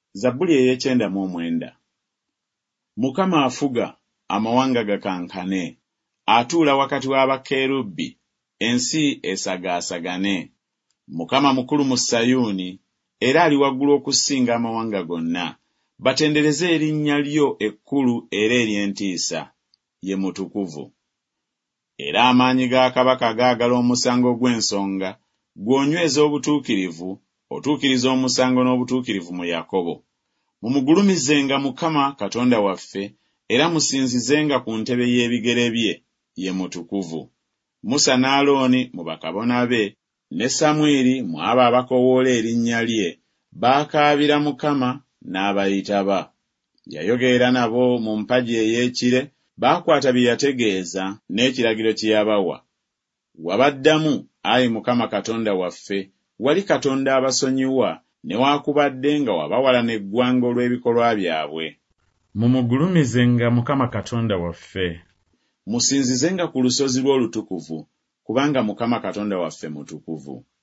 Zabbuli ey'ekyenda. Mukama afuga amawanga gakankane, atuula wakati w'abakerubi, ensi esagaasagane. Mukama mukulu mu Sayuuni, era ali waggulu okusinga amawanga gonna. Batendereze erinnya lyo ekkulu era ery'entiisa, ye mutukuvu. Era amaanyi ga kabaka gaagala omusango gw'ensonga, gw'onyweza obutuukirivu, otuukiriza omusango n'obutuukirivu mu Yakobo. Mumugulumizenga Mukama Katonda waffe, era musinzizenga ku ntebe y'ebigere bye, ye mutukuvu. Musa ne Alooni mu bakabona be, ne Samwiri mu abo abakoowoola erinnya lye, baakaabira Mukama n'abayitaba. Yayogerera nabo mu mpagi ey'ekire, baakwata bye yategeeza n'ekiragiro kye yabawa. Wabaddamu, Ayi Mukama Katonda waffe, wali Katonda abasonyiwa, newaakubadde nga wabawalana eggwanga olw'ebikolwa byabwe. Mumugulumizenga Mukama Katonda waffe. Musinzizenga ku lusozi lw'olutukuvu, kubanga Mukama Katonda waffe mutukuvu.